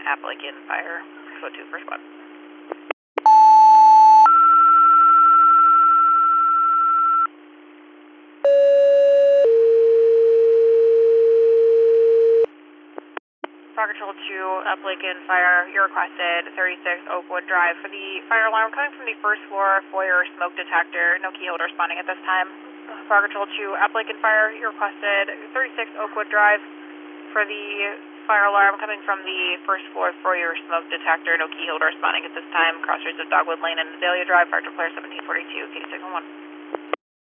Applicant Fire, code 2 first one. Fire Control 2, Applicant Fire, you requested 36 Oakwood Drive for the fire alarm coming from the first floor foyer smoke detector. No key holder responding at this time. Fire Control 2, Applicant Fire, you requested 36 Oakwood Drive for the fire alarm coming from the first floor foyer smoke detector. No key holder responding at this time. Cross streets of Dogwood Lane and Azalea Drive. Fire declare 1742, K611.